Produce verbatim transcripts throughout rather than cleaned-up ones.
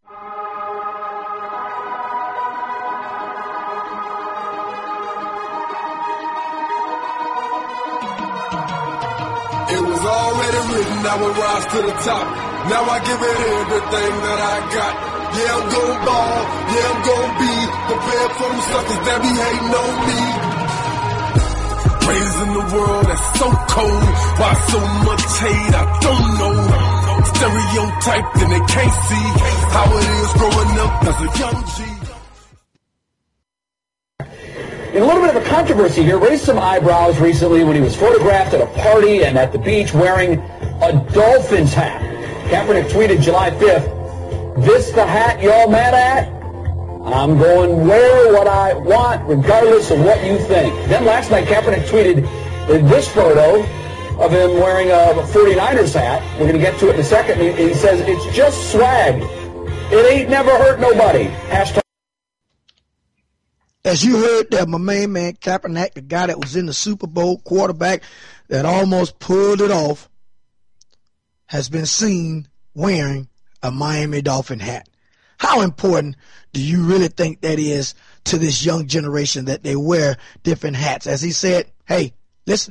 It was already written, I would rise to the top. Now I give it everything that I got. Yeah, I'm gon' ball, yeah, I'm gon' be prepared for them suckers that be hating on me. Raising the world that's so cold. Why so much hate, I don't know. Stereotyped and they can't see how it is growing up as a young G. In a little bit of a controversy here, raised some eyebrows recently when he was photographed at a party and at the beach wearing a Dolphins hat. Kaepernick tweeted July fifth, "This the hat y'all mad at? I'm going wear what I want regardless of what you think." Then last night, Kaepernick tweeted this photo of him wearing a forty-niners hat. We're going to get to it in a second. He, he says, "It's just swag. It ain't never hurt nobody." Hashtag. As you heard that, my main man Kaepernick, the guy that was in the Super Bowl, quarterback that almost pulled it off, has been seen wearing a Miami Dolphin hat. How important do you really think that is to this young generation that they wear different hats? As he said, hey, listen,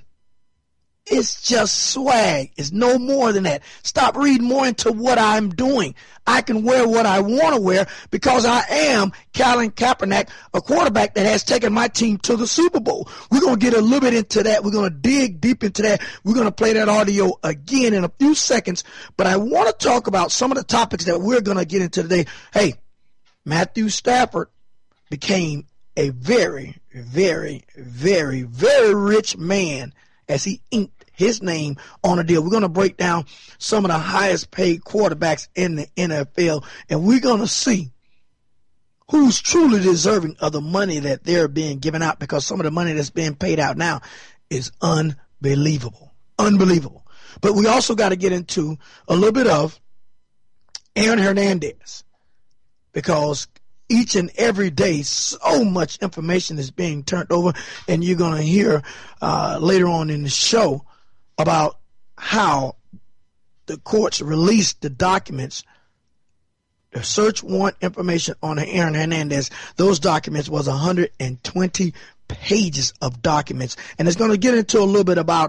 it's just swag. It's no more than that. Stop reading more into what I'm doing. I can wear what I want to wear because I am Colin Kaepernick, a quarterback that has taken my team to the Super Bowl. We're going to get a little bit into that. We're going to dig deep into that. We're going to play that audio again in a few seconds. But I want to talk about some of the topics that we're going to get into today. Hey, Matthew Stafford became a very, very, very, very rich man as he inked his name on a deal. We're going to break down some of the highest paid quarterbacks in the N F L, and we're going to see who's truly deserving of the money that they're being given out, because some of the money that's being paid out now is unbelievable. Unbelievable. But we also got to get into a little bit of Aaron Hernandez, because each and every day, so much information is being turned over, and you're going to hear uh, later on in the show about how the courts released the documents, the search warrant information on Aaron Hernandez. Those documents was one hundred twenty pages of documents, and it's going to get into a little bit about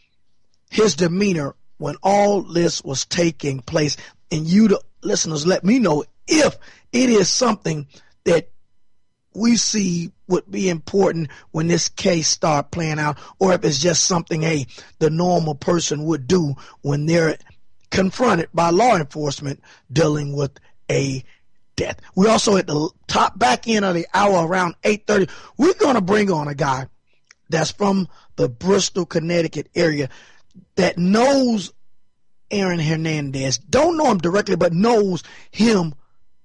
his demeanor when all this was taking place. And you, the listeners, let me know if it is something that we see would be important when this case start playing out, or if it's just something, hey, the normal person would do when they're confronted by law enforcement dealing with a death. We also at the top back end of the hour around eight thirty, we're going to bring on a guy that's from the Bristol, Connecticut area that knows Aaron Hernandez, don't know him directly, but knows him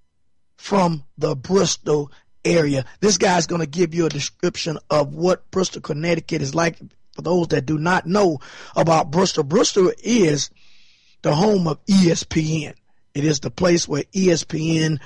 from the Bristol area. This guy's going to give you a description of what Bristol, Connecticut is like. For those that do not know about Bristol, Bristol is the home of E S P N. It is the place where E S P N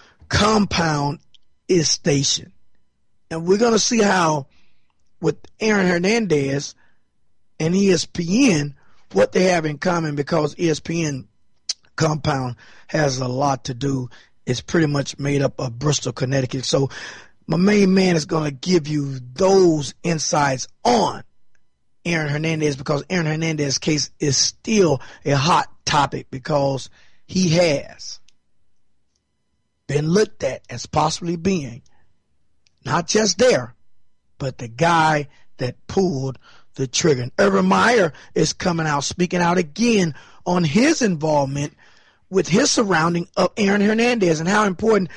compound is stationed. And we're going to see how with Aaron Hernandez and E S P N, what they have in common, because E S P N compound has a lot to do. It's pretty much made up of Bristol, Connecticut. So my main man is going to give you those insights on Aaron Hernandez, because Aaron Hernandez's case is still a hot topic, because he has been looked at as possibly being not just there, but the guy that pulled the trigger. And Urban Meyer is coming out, speaking out again on his involvement with his surrounding of Aaron Hernandez, and how important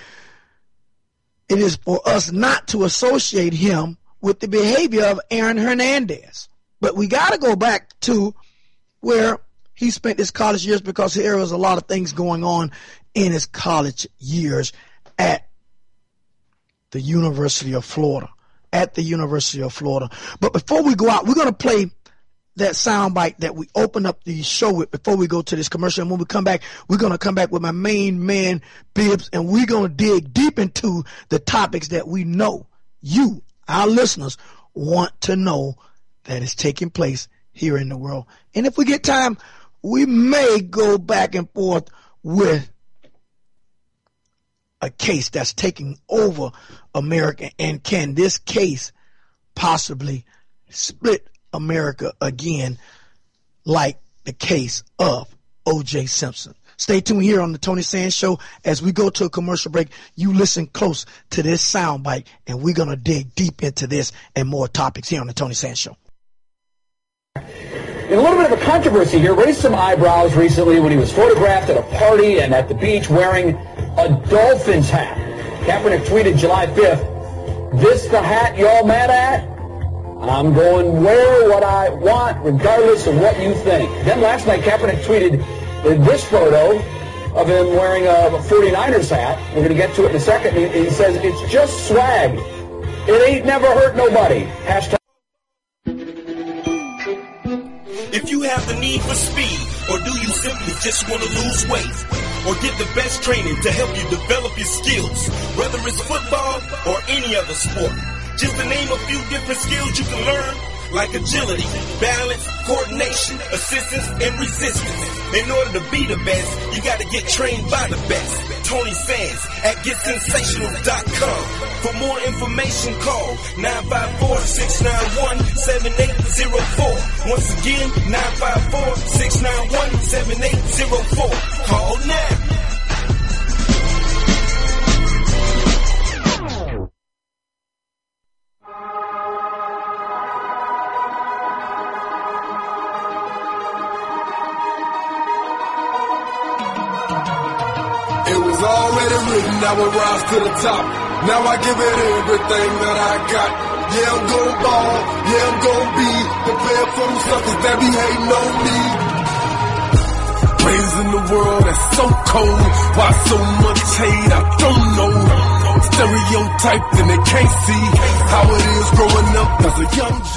it is for us not to associate him with the behavior of Aaron Hernandez. But we got to go back to where he spent his college years, because there was a lot of things going on in his college years at the University of Florida. At the University of Florida. But before we go out, we're going to play that soundbite that we open up the show with before we go to this commercial. And when we come back, we're going to come back with my main man, Bibbs, and we're going to dig deep into the topics that we know you, our listeners, want to know that is taking place here in the world. And if we get time, we may go back and forth with a case that's taking over America? And can this case possibly split America again like the case of O J Simpson? Stay tuned here on the Tony Sands Show. As we go to a commercial break, you listen close to this soundbite, and we're going to dig deep into this and more topics here on the Tony Sands Show. In a little bit of a controversy here, raised some eyebrows recently when he was photographed at a party and at the beach wearing a Dolphins hat. Kaepernick tweeted July fifth, "This the hat y'all mad at? I'm going wear what I want regardless of what you think." Then last night, Kaepernick tweeted this photo of him wearing a forty-niners hat. We're going to get to it in a second. He, he says, "It's just swag. It ain't never hurt nobody." Hashtag. If you have the need for speed, or do you simply just want to lose weight, or get the best training to help you develop your skills, whether it's football or any other sport, just to name a few different skills you can learn, like agility, balance, coordination, assistance, and resistance. In order to be the best, you got to get trained by the best. Tony Sands at get sensational dot com. For more information, call nine five four, six nine one, seven eight zero four. Once again, nine five four, six nine one, seven eight zero four. Call now. Already written, I will rise to the top. Now I give it everything that I got. Yeah, I'm gon' ball. Yeah, I'm gon' be prepared for them suckers that be hating on me. Raised in the world that's so cold. Why so much hate? I don't know. Stereotyped and they can't see how it is growing up as a young G.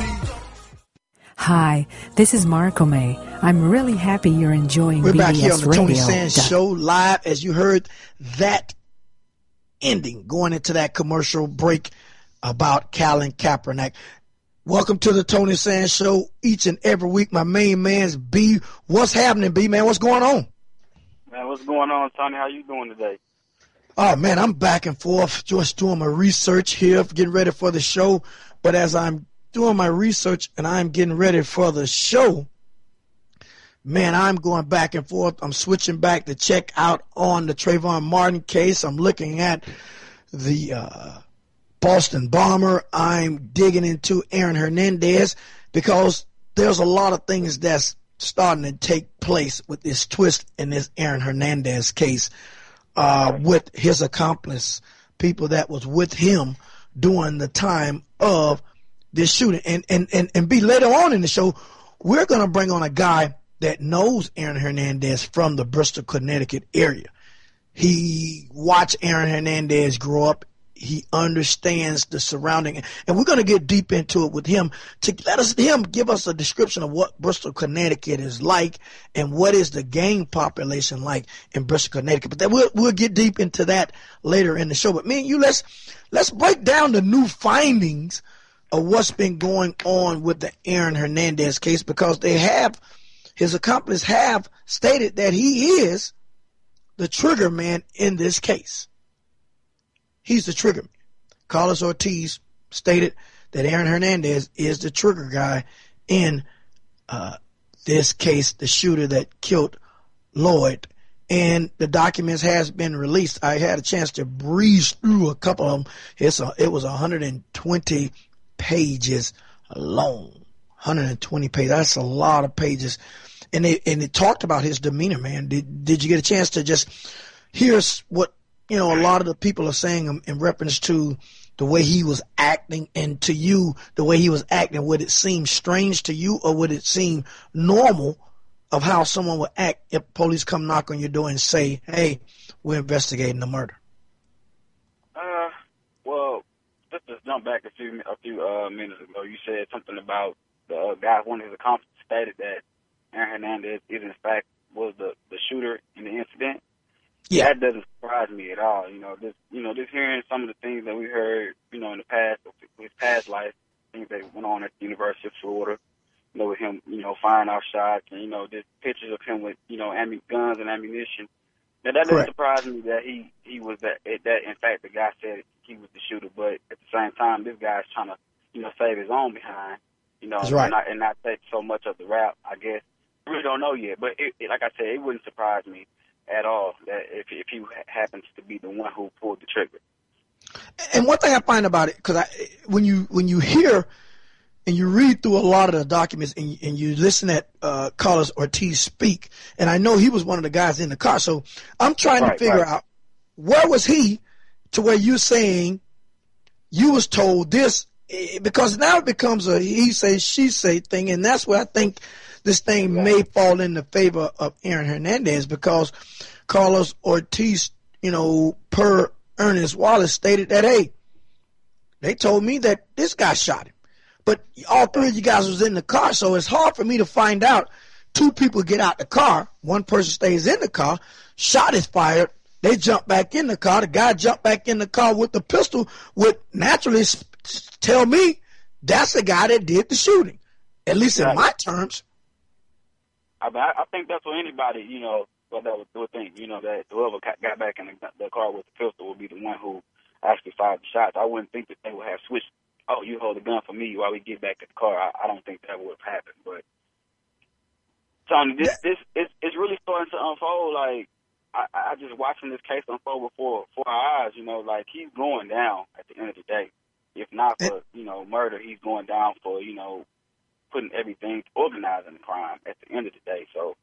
Hi, this is Marco May. I'm really happy you're enjoying We're B B S back here on the Tony Radio. Sands Show live. As you heard that ending, going into that commercial break about Colin Kaepernick. Welcome to the Tony Sands Show each and every week. My main man's B. What's happening, B, man? What's going on? Man, what's going on, Tony? How you doing today? Oh, man, I'm back and forth just doing my research here, getting ready for the show. But as I'm doing my research and I'm getting ready for the show, man, I'm going back and forth. I'm switching back to check out on the Trayvon Martin case. I'm looking at the uh, Boston bomber. I'm digging into Aaron Hernandez because there's a lot of things that's starting to take place with this twist in this Aaron Hernandez case uh, with his accomplice, people that was with him during the time of this shooting. And, and, and, and be later on in the show, we're going to bring on a guy that knows Aaron Hernandez from the Bristol, Connecticut area. He watched Aaron Hernandez grow up. He understands the surrounding, and we're going to get deep into it with him to let us him give us a description of what Bristol, Connecticut is like and what is the gang population like in Bristol, Connecticut. But then we'll we'll get deep into that later in the show. But me and you, let's let's break down the new findings of what's been going on with the Aaron Hernandez case, because they have his accomplice have stated that he is the trigger man in this case. He's the trigger man. Carlos Ortiz stated that Aaron Hernandez is the trigger guy in uh, this case, the shooter that killed Lloyd. And the documents has been released. I had a chance to breeze through a couple of them. It's a, it was one hundred twenty pages long. one hundred twenty pages. That's a lot of pages. And they, and it talked about his demeanor, man. Did, did you get a chance to just hear what, you know, a lot of the people are saying in reference to the way he was acting, and to you, the way he was acting? Would it seem strange to you, or would it seem normal of how someone would act if police come knock on your door and say, hey, we're investigating the murder? Uh, well, let's just jump back a few a few uh, minutes ago. You said something about the uh, guy, one of his accomplices stated that Aaron Hernandez is, in fact, was the, the shooter in the incident. Yeah. That doesn't surprise me at all. You know, just you know, just hearing some of the things that we heard, you know, in the past, his past life, things that went on at the University of Florida, you know, with him, you know, firing off shots, and, you know, just pictures of him with, you know, ammu- guns and ammunition. Now, that doesn't Correct. surprise me that he, he was that, that, in fact, the guy said he was the shooter, but at the same time, this guy's trying to, you know, save his own behind, you know, That's right. and, not, and not take so much of the rap, I guess. I really don't know yet, but it, it, like I said, it wouldn't surprise me at all that if, if he happens to be the one who pulled the trigger. And one thing I find about it, because I, when you when you hear and you read through a lot of the documents and, and you listen at uh, Carlos Ortiz speak, and I know he was one of the guys in the car, so I'm trying Right, to figure right. out where was he to where you're saying you was told this, eh, because now it becomes a he say she say thing, and that's where I think this thing may fall in the favor of Aaron Hernandez, because Carlos Ortiz, you know, per Ernest Wallace stated that, hey, they told me that this guy shot him. But all three of you guys was in the car, so it's hard for me to find out. Two people get out the car. One person stays in the car. Shot is fired. They jump back in the car. The guy jumped back in the car with the pistol, would naturally tell me that's the guy that did the shooting, at least in my terms. I mean, I, I think that's what anybody, you know, well, that would, would think, you know, that whoever got back in the, the car with the pistol would be the one who actually fired the shots. I wouldn't think that they would have switched, oh, you hold the gun for me while we get back to the car. I, I don't think that would have happened. But, Tony, this, this it's, it's really starting to unfold. Like, I, I just watching this case unfold before, before our eyes, you know, like he's going down at the end of the day. If not for, you know, murder, he's going down for, you know, putting everything, organizing the crime at the end of the day. So,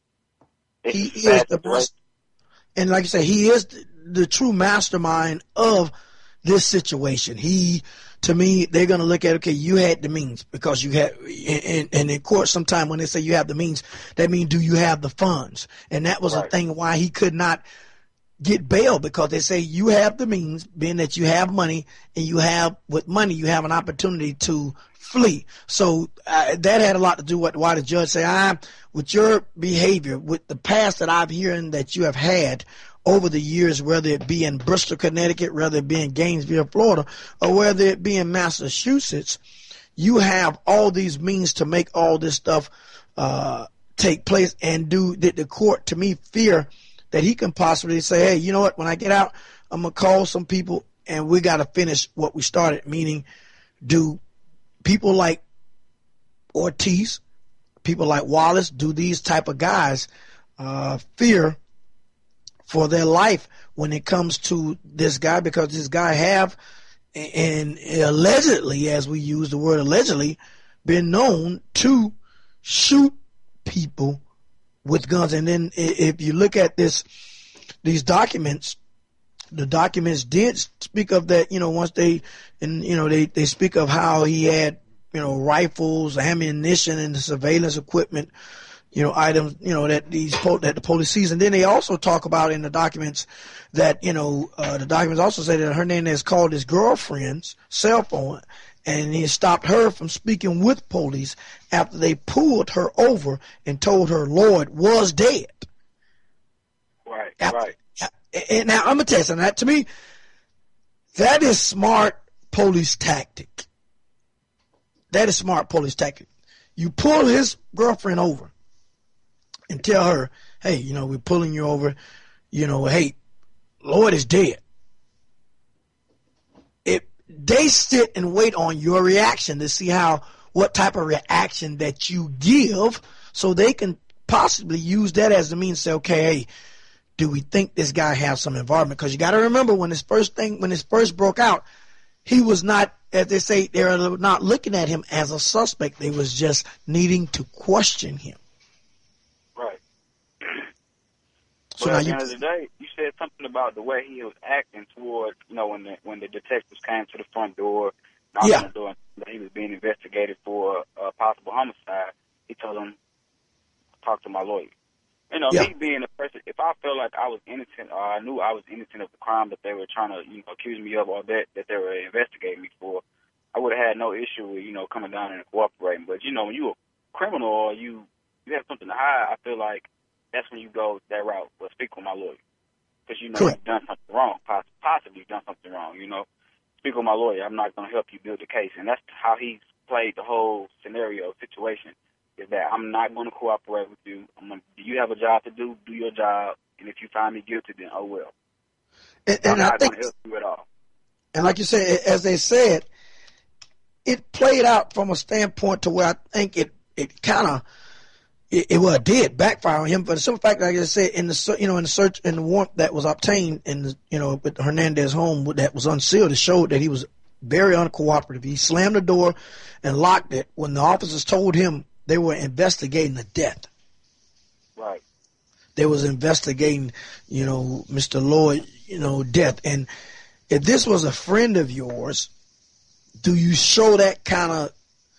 he is the best, and like I said, he is the, the true mastermind of this situation. He, to me, they're going to look at, okay, you had the means because you had, and, and in court, sometime when they say you have the means, that means do you have the funds? And that was Right. a thing why he could not get bail, because they say you have the means, being that you have money, and you have, with money, you have an opportunity to flee. So uh, that had a lot to do with why the judge said, I, with your behavior, with the past that I've hearing that you have had over the years, whether it be in Bristol, Connecticut, whether it be in Gainesville, Florida, or whether it be in Massachusetts, you have all these means to make all this stuff uh, take place. And do did the court, to me, fear that he can possibly say, hey, you know what, when I get out, I'm going to call some people and we got to finish what we started, meaning do people like Ortiz, people like Wallace, do these type of guys uh, fear for their life when it comes to this guy, because this guy have, and allegedly, as we use the word allegedly, been known to shoot people with guns. And then if you look at this, these documents, the documents did speak of that, you know, once they, and, you know, they, they speak of how he had, you know, rifles, ammunition, and the surveillance equipment, you know, items, you know, that these, that the police sees. And then they also talk about in the documents that, you know, uh, the documents also say that Hernandez called his girlfriend's cell phone and he stopped her from speaking with police after they pulled her over and told her Lloyd was dead. Right, After, right. And now I'm going to tell you something. That, to me, that is smart police tactic. That is smart police tactic. You pull his girlfriend over and tell her, hey, you know, we're pulling you over. You know, hey, Lloyd is dead. If they sit and wait on your reaction to see how, what type of reaction that you give, so they can possibly use that as the means to say, okay, hey, do we think this guy has some involvement? Because you got to remember, when this first thing, when this first broke out, he was not, as they say, they're not looking at him as a suspect. They was just needing to question him. Right. So but now at the you, end of the day, you said something about the way he was acting toward, you know, when the when the detectives came to the front door, knocked Yeah. on the door, and that he was being investigated for a possible homicide. He told them, talk to my lawyer. You know, Yeah. me being a person, if I felt like I was innocent, or I knew I was innocent of the crime that they were trying to, you know, accuse me of, or that, that they were investigating me for, I would have had no issue with, you know, coming down and cooperating. But, you know, when you're a criminal or you, you have something to hide, I feel like that's when you go that route. Well, speak with my lawyer. Because, you know, Correct. you've done something wrong, poss- possibly done something wrong, you know. Speak with my lawyer. I'm not going to help you build the case. And that's how he's played the whole scenario, situation. Is that I'm not going to cooperate with you. I'm gonna, you have a job to do, do your job, and if you find me guilty, then oh well. And, and I'm not I think, going to help you at all. And like you said, as they said, it played out from a standpoint to where I think it it kind of it, it well it did backfire on him for the simple fact, like I said, in the you know in the search in the warrant that was obtained in the you know with Hernandez's home that was unsealed, it showed that he was very uncooperative. He slammed the door and locked it when the officers told him they were investigating the death. Right. They was investigating, you know, Mister Lloyd, you know, death. And if this was a friend of yours, do you show that kind of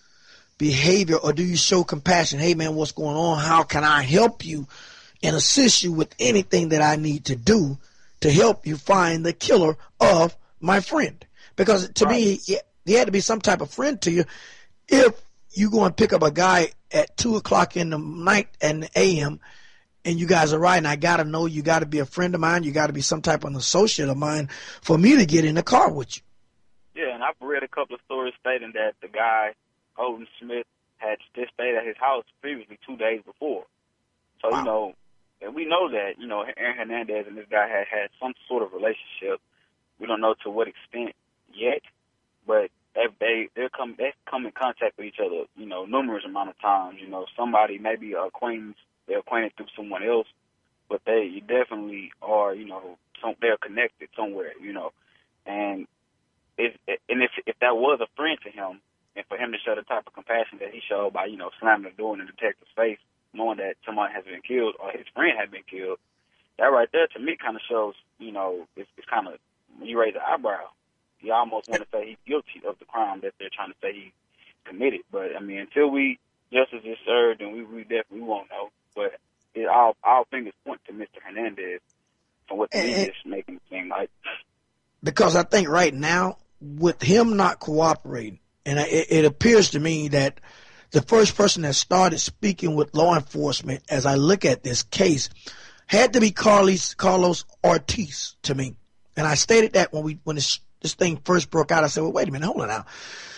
behavior, or do you show compassion? Hey, man, what's going on? How can I help you and assist you with anything that I need to do to help you find the killer of my friend? Because to right. me, he had to be some type of friend to you. If you go and pick up a guy at two o'clock in the night and a m and you guys are riding, I got to know you got to be a friend of mine. You got to be some type of associate of mine for me to get in the car with you. Yeah, and I've read a couple of stories stating that the guy, Holden Smith, had just stayed at his house previously two days before. So, wow. you know, and we know that, you know, Aaron Hernandez and this guy had had some sort of relationship. We don't know to what extent yet, but they, they, they're come, they come in contact with each other, you know, numerous amount of times. You know, somebody, maybe an acquaintance, they're acquainted through someone else, but they you definitely are, you know, some, they're connected somewhere, you know. And if, and if if that was a friend to him, and for him to show the type of compassion that he showed by, you know, slamming the door in the detective's face, knowing that someone has been killed or his friend had been killed, that right there to me kind of shows, you know, it's, it's kind of, when you raise an eyebrow, you almost want to say he's guilty of the crime that they're trying to say he committed. But, I mean, until we, justice is served, and we, we definitely won't know. But it, all, all fingers point to Mister Hernandez from what the media is making it seem like. Because I think right now, with him not cooperating, and it, it appears to me that the first person that started speaking with law enforcement, as I look at this case, had to be Carlos, Carlos Ortiz to me. And I stated that when we when this, this thing first broke out, I said, well, wait a minute, hold on now.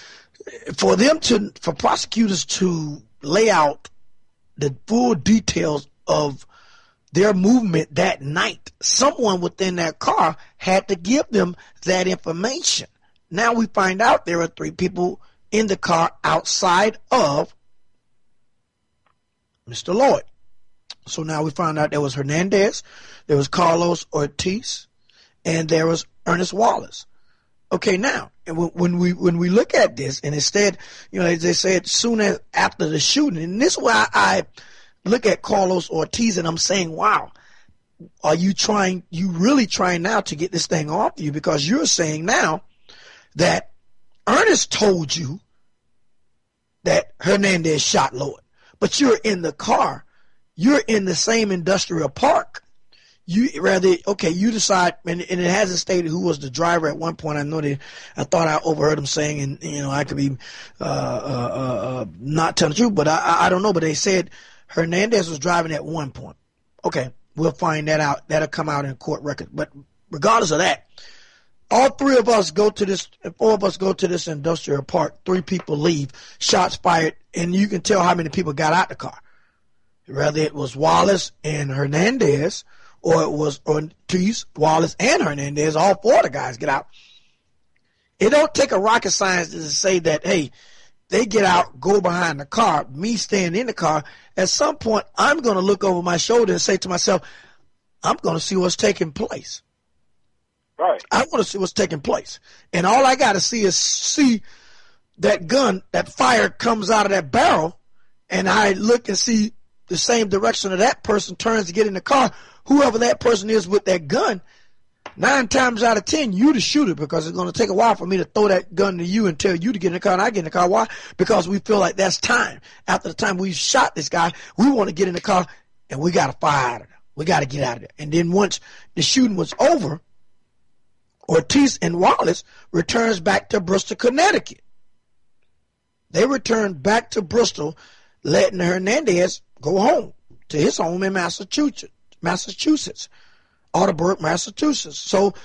For them to, for prosecutors to lay out the full details of their movement that night, someone within that car had to give them that information. Now we find out there are three people in the car outside of Mister Lloyd. So now we find out there was Hernandez, there was Carlos Ortiz, and there was Ernest Wallace. Okay, now, and when we when we look at this, and instead, you know, as they said, soon as after the shooting, and this is why I look at Carlos Ortiz and I'm saying, wow, are you trying, you really trying now to get this thing off you? Because you're saying now that Ernest told you that Hernandez shot Lloyd, but you're in the car, you're in the same industrial park. You rather, okay, you decide, and, and it hasn't stated who was the driver at one point. I know they, I thought I overheard them saying, and, you know, I could be uh, uh, uh, not telling the truth, but I, I don't know. But they said Hernandez was driving at one point. Okay, we'll find that out. That'll come out in court record. But regardless of that, all three of us go to this, four of us go to this industrial park. Three people leave, shots fired, and you can tell how many people got out the car. Whether it was Wallace and Hernandez, or it was Ortiz, Wallace, and Hernandez, all four of the guys get out. It don't take a rocket scientist to say that, hey, they get out, go behind the car, me staying in the car. At some point, I'm going to look over my shoulder and say to myself, I'm going to see what's taking place. Right. I want to see what's taking place. And all I got to see is see that gun, that fire comes out of that barrel, and I look and see the same direction of that person turns to get in the car. Whoever that person is with that gun, nine times out of ten, you the shooter, because it's going to take a while for me to throw that gun to you and tell you to get in the car, and I get in the car. Why? Because we feel like that's time. After the time we shot this guy, we want to get in the car, and we got to fire out of there. We got to get out of there. And then once the shooting was over, Ortiz and Wallace returns back to Bristol, Connecticut. They returned back to Bristol, letting Hernandez go home to his home in Massachusetts. Massachusetts, Aldeburgh, Massachusetts. So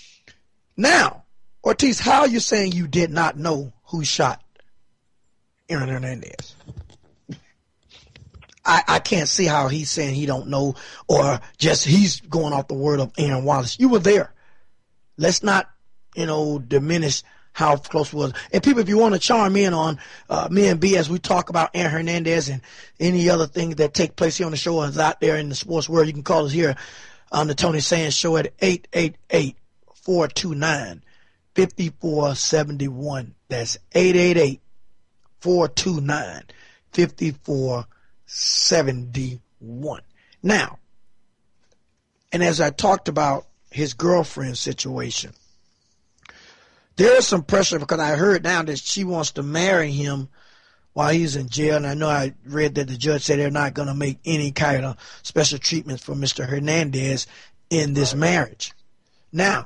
now, Ortiz, how are you saying you did not know who shot Aaron Hernandez? I, I, I can't see how he's saying he don't know, or just he's going off the word of Aaron Wallace. You were there. Let's not, you know, diminish how close it was. And people, if you want to chime in on uh, me and B as we talk about Aaron Hernandez and any other things that take place here on the show or is out there in the sports world, you can call us here on the Tony Sands Show at eight eight eight, four two nine, five four seven one. That's eight eight eight, four two nine, five four seven one. Now, and as I talked about his girlfriend situation, there is some pressure because I heard now that she wants to marry him while he's in jail. And I know I read that the judge said they're not going to make any kind of special treatments for Mister Hernandez in this marriage. Now,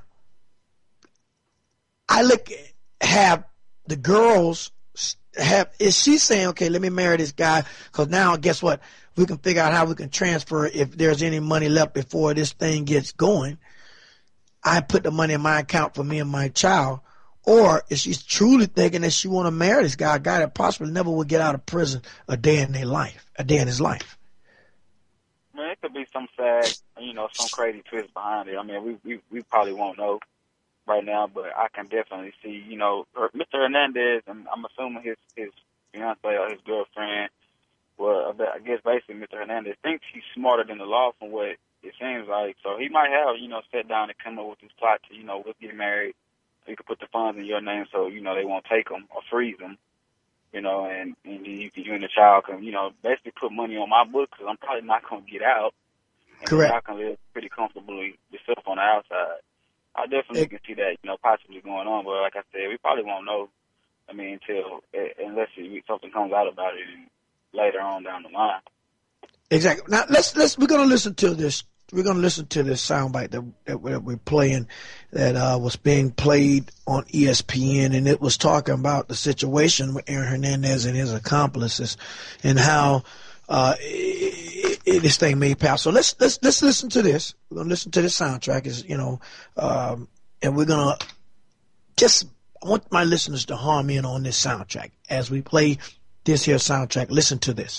I look have the girls have, is she saying, okay, let me marry this guy because now guess what? We can figure out how we can transfer if there's any money left before this thing gets going. I put the money in my account for me and my child. Or is she truly thinking that she want to marry this guy, a guy that possibly never would get out of prison a day in their life, a day in his life? Man, it could be some sad, you know, some crazy twist behind it. I mean, we we, we probably won't know right now, but I can definitely see, you know, Mister Hernandez, and I'm assuming his his fiance or his girlfriend. Well, I guess basically Mister Hernandez thinks he's smarter than the law from what it seems like. So he might have, you know, sat down and come up with this plot to, you know, we'll get married. You can put the funds in your name so, you know, they won't take them or freeze them, you know, and, and you, you and the child can, you know, basically put money on my book because I'm probably not going to get out. And correct. I can live pretty comfortably yourself on the outside. I definitely it, can see that, you know, possibly going on. But like I said, we probably won't know, I mean, until, unless it, something comes out about it later on down the line. Exactly. Now, let's, let's, we're going to listen to this. We're going to listen to this soundbite that, that we're playing that uh, was being played on E S P N, and it was talking about the situation with Aaron Hernandez and his accomplices and how uh, it, it, this thing may pass. So let's let's let's listen to this. We're going to listen to this soundtrack, is you know, um, and we're going to just I want my listeners to hum in on this soundtrack as we play this here soundtrack. Listen to this.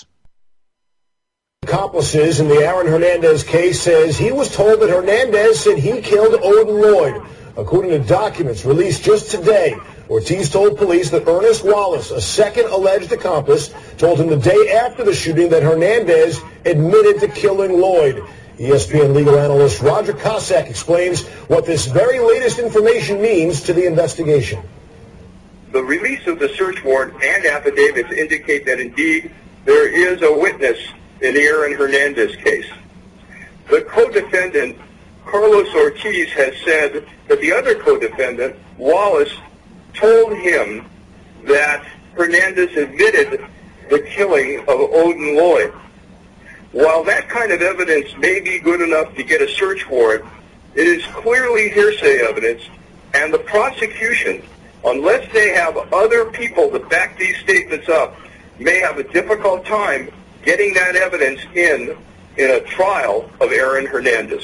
Accomplices in the Aaron Hernandez case says he was told that Hernandez said he killed Odin Lloyd. According to documents released just today, Ortiz told police that Ernest Wallace, a second alleged accomplice, told him the day after the shooting that Hernandez admitted to killing Lloyd. E S P N legal analyst Roger Cossack explains what this very latest information means to the investigation. The release of the search warrant and affidavits indicate that indeed there is a witness in the Aaron Hernandez case. The co-defendant, Carlos Ortiz, has said that the other co-defendant, Wallace, told him that Hernandez admitted the killing of Odin Lloyd. While that kind of evidence may be good enough to get a search warrant, it is clearly hearsay evidence, and the prosecution, unless they have other people to back these statements up, may have a difficult time getting that evidence in in a trial of Aaron Hernandez.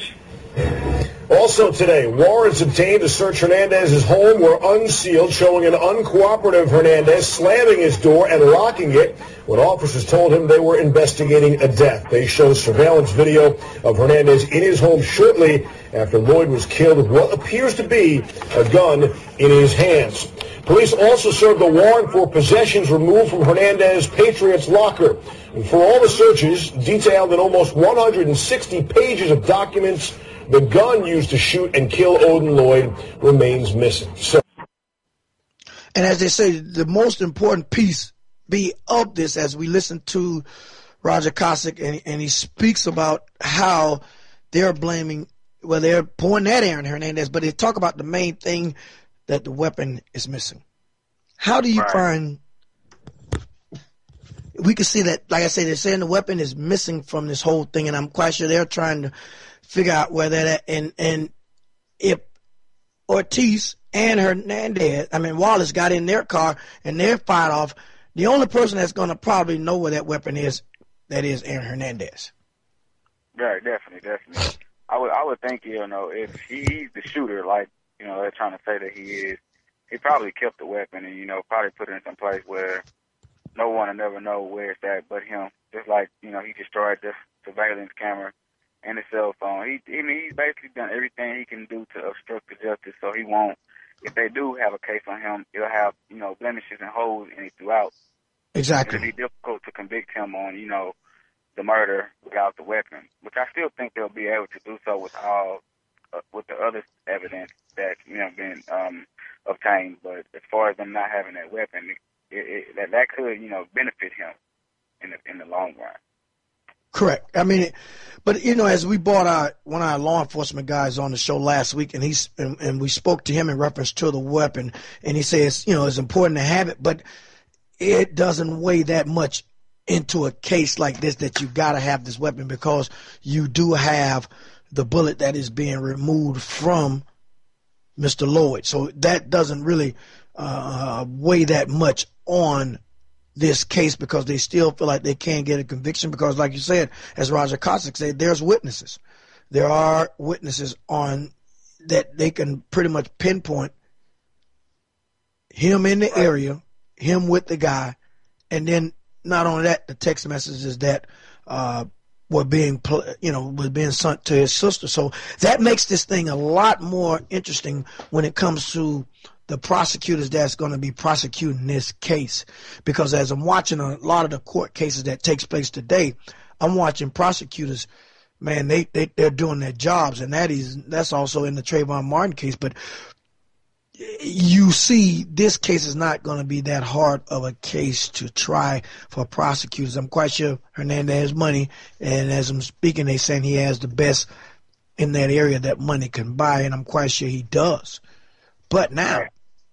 Also today, warrants obtained to search Hernandez's home were unsealed, showing an uncooperative Hernandez slamming his door and locking it when officers told him they were investigating a death. They show surveillance video of Hernandez in his home shortly after Lloyd was killed with what appears to be a gun in his hands. Police also served a warrant for possessions removed from Hernandez Patriot's locker. And for all the searches, detailed in almost one hundred sixty pages of documents, the gun used to shoot and kill Odin Lloyd remains missing. So, and as they say, the most important piece be of this, as we listen to Roger Cossack, and, and he speaks about how they're blaming, well, they're pointing at Aaron Hernandez, but they talk about the main thing, that the weapon is missing. How do you right. find, we can see that, like I say, they're saying the weapon is missing from this whole thing, and I'm quite sure they're trying to figure out where that at, and, and if Ortiz and Hernandez, I mean, Wallace got in their car and they're fired off, the only person that's going to probably know where that weapon is, that is Aaron Hernandez. Right, definitely, definitely. I would, I would think, you know, if he's the shooter, like, you know, they're trying to say that he is, he probably kept the weapon and, you know, probably put it in some place where, no one will never know where it's at but him. Just like, you know, he destroyed the surveillance camera and the cell phone. He, I mean, he's basically done everything he can do to obstruct the justice, so he won't. If they do have a case on him, it'll have, you know, blemishes and holes in it throughout. Exactly. It'll be difficult to convict him on, you know, the murder without the weapon, which I still think they'll be able to do so with all, uh, with the other evidence that, you know, been um, obtained. But as far as them not having that weapon, it, it, that that could, you know, benefit him in the in the long run. Correct. I mean, but you know, as we brought our one of our law enforcement guys on the show last week, and he's and, and we spoke to him in reference to the weapon, and he says, you know, it's important to have it, but it doesn't weigh that much into a case like this that you got to have this weapon, because you do have the bullet that is being removed from Mister Lloyd. So that doesn't really uh, weigh that much on this case, because they still feel like they can't get a conviction, because like you said, as Roger Kosick said, there's witnesses. There are witnesses on that they can pretty much pinpoint him in the area, him with the guy, and then not only that, the text messages that uh, were being, you know, was being sent to his sister. So that makes this thing a lot more interesting when it comes to the prosecutors that's going to be prosecuting this case. Because as I'm watching a lot of the court cases that takes place today, I'm watching prosecutors, man, they, they, they're doing their jobs, and that is, that's also in the Trayvon Martin case. But you see, this case is not going to be that hard of a case to try for prosecutors. I'm quite sure Hernandez has money, and as I'm speaking, they're saying he has the best in that area that money can buy, and I'm quite sure he does. But now,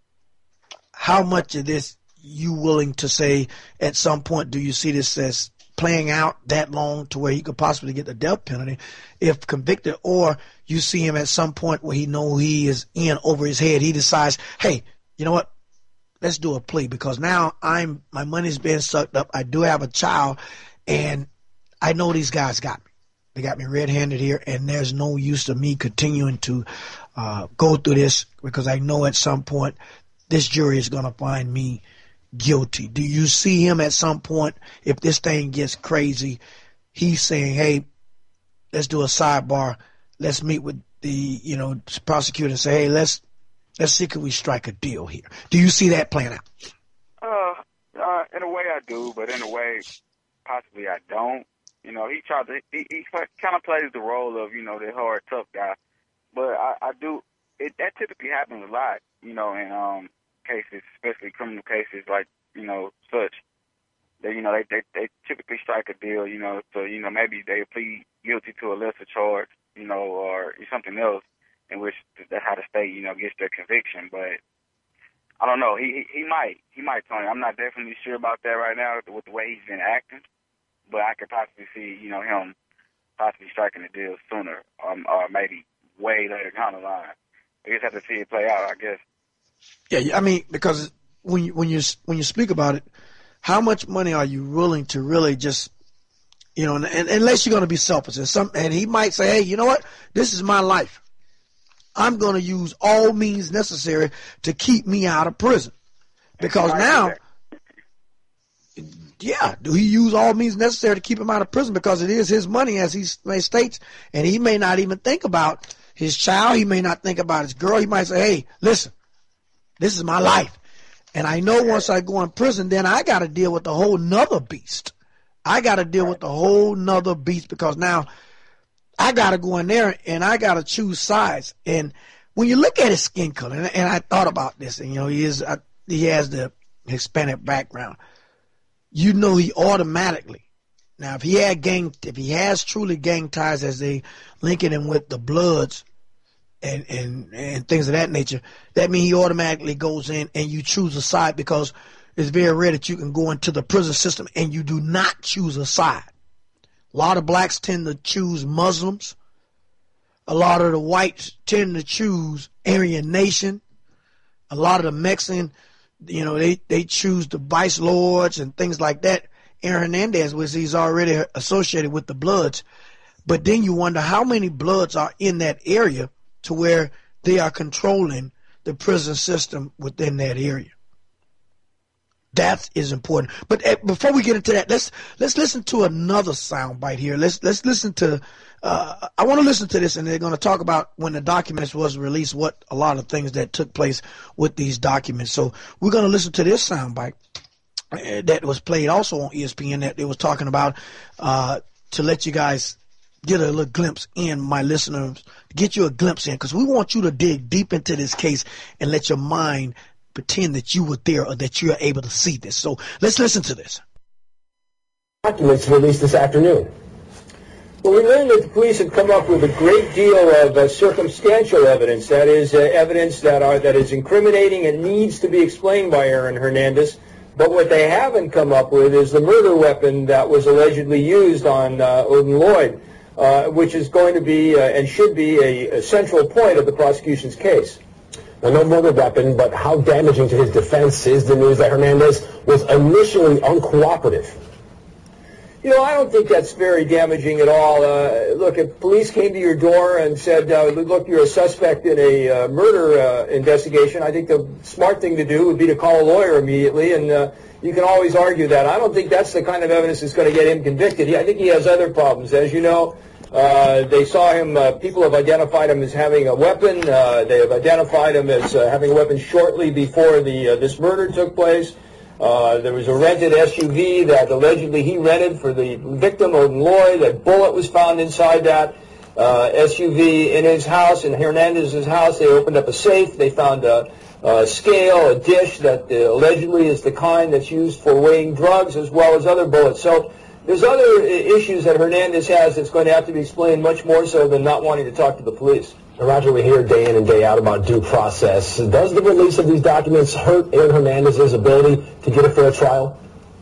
how much of this you willing to say at some point do you see this as playing out that long to where he could possibly get the death penalty if convicted, or you see him at some point where he know he is in over his head, he decides, hey, you know what, let's do a plea, because now I'm my money's being sucked up, I do have a child, and I know these guys got me. They got me red-handed here, and there's no use to me continuing to uh, go through this, because I know at some point this jury is going to find me guilty. Do you see him at some point, if this thing gets crazy, he's saying, hey, let's do a sidebar, let's meet with the, you know, prosecutor and say, hey, let's let's see, can we strike a deal here? Do you see that playing out? Uh, uh, in a way I do, but in a way possibly I don't. You know, he tries to, he, he kind of plays the role of, you know, the hard, tough guy. But I, I do, it, that typically happens a lot, you know, in um, cases, especially criminal cases like, you know, such. They, you know, they, they, they typically strike a deal, you know, so, you know, maybe they plead guilty to a lesser charge, you know, or something else, in which that's how the state, you know, gets their conviction. But I don't know. He, he, he might. He might, Tony. I'm not definitely sure about that right now with the way he's been acting. But I could possibly see, you know, him possibly striking a deal sooner, um, or maybe way later down the line. We just have to see it play out, I guess. Yeah, I mean, because when you when you when you speak about it, how much money are you willing to really just, you know, and, and unless you're going to be selfish, and some, and he might say, hey, you know what, this is my life. I'm going to use all means necessary to keep me out of prison, because now. Yeah, do he use all means necessary to keep him out of prison, because it is his money, as he states, and he may not even think about his child. He may not think about his girl. He might say, hey, listen, this is my life. And I know once I go in prison, then I got to deal with a whole nother beast. I got to deal with a whole nother beast, because now I got to go in there and I got to choose sides. And when you look at his skin color, and, and I thought about this, and, you know, he is, uh, he has the Hispanic background. You know, he automatically, now if he had gang, if he has truly gang ties, as they linking him with the Bloods and, and, and things of that nature, that means he automatically goes in and you choose a side, because it's very rare that you can go into the prison system and you do not choose a side. A lot of blacks tend to choose Muslims. A lot of the whites tend to choose Aryan Nation. A lot of the Mexican, you know, they, they choose the vice lords and things like that. Aaron Hernandez, was he's already associated with the Bloods. But then you wonder how many Bloods are in that area to where they are controlling the prison system within that area. That is important. But uh, before we get into that, let's let's listen to another soundbite here. Let's let's listen to. Uh, I want to listen to this, and they're going to talk about when the documents was released, what a lot of things that took place with these documents. So we're going to listen to this soundbite uh, that was played also on E S P N that it was talking about uh, to let you guys get a little glimpse in, my listeners, get you a glimpse in, because we want you to dig deep into this case and let your mind pretend that you were there or that you are able to see this. So let's listen to this. Documents released this afternoon. Well, we learned that the police have come up with a great deal of uh, circumstantial evidence, that is, uh, evidence that are that is incriminating and needs to be explained by Aaron Hernandez. But what they haven't come up with is the murder weapon that was allegedly used on uh, Odin Lloyd, uh, which is going to be uh, and should be a, a central point of the prosecution's case. Well, no murder weapon, but how damaging to his defense is the news that Hernandez was initially uncooperative? You know, I don't think that's very damaging at all. Uh, look, if police came to your door and said, uh, look, you're a suspect in a uh, murder uh, investigation, I think the smart thing to do would be to call a lawyer immediately, and uh, you can always argue that. I don't think that's the kind of evidence that's going to get him convicted. He, I think he has other problems. As you know, uh, they saw him, uh, people have identified him as having a weapon. Uh, they have identified him as uh, having a weapon shortly before the uh, this murder took place. Uh, there was a rented S U V that allegedly he rented for the victim, Odin Lloyd. A bullet was found inside that uh, S U V in his house, in Hernandez's house. They opened up a safe. They found a, a scale, a dish that uh, allegedly is the kind that's used for weighing drugs, as well as other bullets. So there's other issues that Hernandez has that's going to have to be explained much more so than not wanting to talk to the police. Roger, we hear day in and day out about due process. Does the release of these documents hurt Aaron Hernandez's ability to get a fair trial?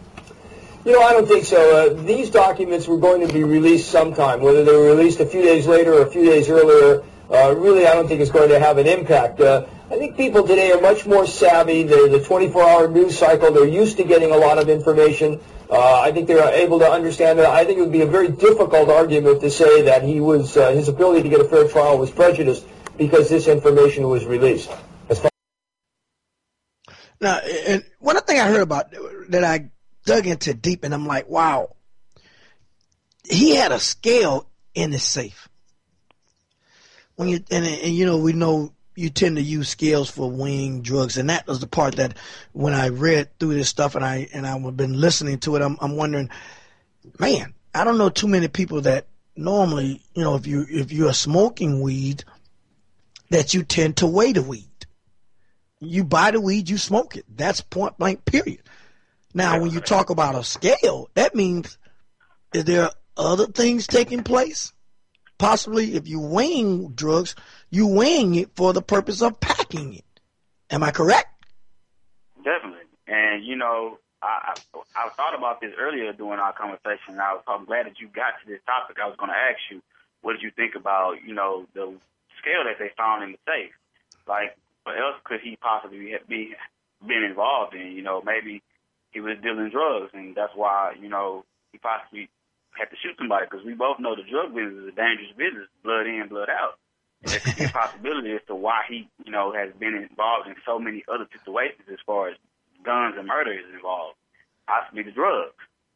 You know, I don't think so. Uh, these documents were going to be released sometime. Whether they were released a few days later or a few days earlier, uh, really I don't think it's going to have an impact. Uh, I think people today are much more savvy. They're the twenty-four hour news cycle. They're used to getting a lot of information. Uh, I think they're able to understand that. I think it would be a very difficult argument to say that he was uh, his ability to get a fair trial was prejudiced because this information was released. As far now, and one thing I heard about that I dug into deep, and I'm like, wow, he had a scale in his safe. When you and, and you know we know. You tend to use scales for weighing drugs, and that was the part that when I read through this stuff and I and I've been listening to it, I'm, I'm wondering, man, I don't know too many people that normally, you know, if you if you're smoking weed, that you tend to weigh the weed. You buy the weed, you smoke it. That's point blank. Period. Now, when you talk about a scale, that means is there other things taking place? Possibly, if you're weighing drugs, you're weighing it for the purpose of packing it. Am I correct? Definitely. And, you know, I, I, I thought about this earlier during our conversation, and I was I'm glad that you got to this topic. I was going to ask you, what did you think about, you know, the scale that they found in the safe? Like, what else could he possibly have be, been involved in? You know, maybe he was dealing drugs, and that's why, you know, he possibly had to shoot somebody, because we both know the drug business is a dangerous business, blood in, blood out. And there could be a possibility as to why he, you know, has been involved in so many other situations as far as guns and murder is involved, possibly the drugs.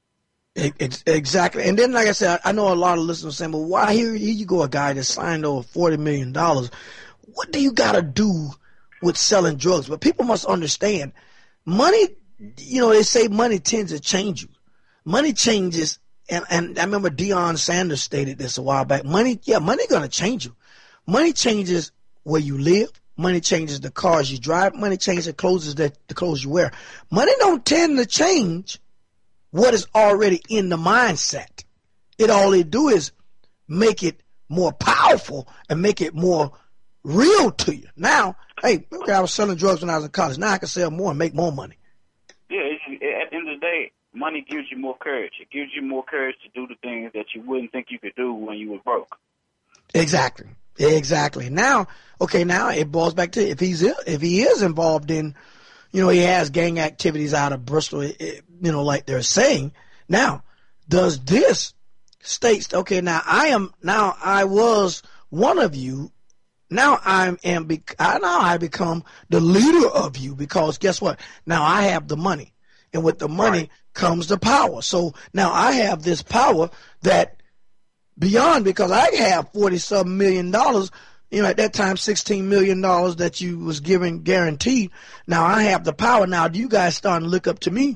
It, exactly. And then, like I said, I know a lot of listeners saying, well, why here, here you go, a guy that signed over forty million dollars. What do you got to do with selling drugs? But people must understand, money, you know, they say money tends to change you. Money changes. And, and I remember Deion Sanders stated this a while back. Money, yeah, money going to change you. Money changes where you live. Money changes the cars you drive. Money changes the clothes that the clothes you wear. Money don't tend to change what is already in the mindset. It all it do is make it more powerful and make it more real to you. Now, hey, okay, I was selling drugs when I was in college. Now I can sell more and make more money. Yeah, at the end of the day, money gives you more courage. It gives you more courage to do the things that you wouldn't think you could do when you were broke. Exactly. Exactly. Now, okay, now it boils back to if he's if he is involved in, you know, he has gang activities out of Bristol, it, it, you know, like they're saying. Now, does this states, okay, now I am, now I was one of you. Now I am, now I become the leader of you because guess what? Now I have the money. and with the money right. comes the power. So now I have this power that beyond, because I have forty-something million dollars, you know, at that time, sixteen million dollars that you was given guaranteed. Now I have the power. Now you guys starting to look up to me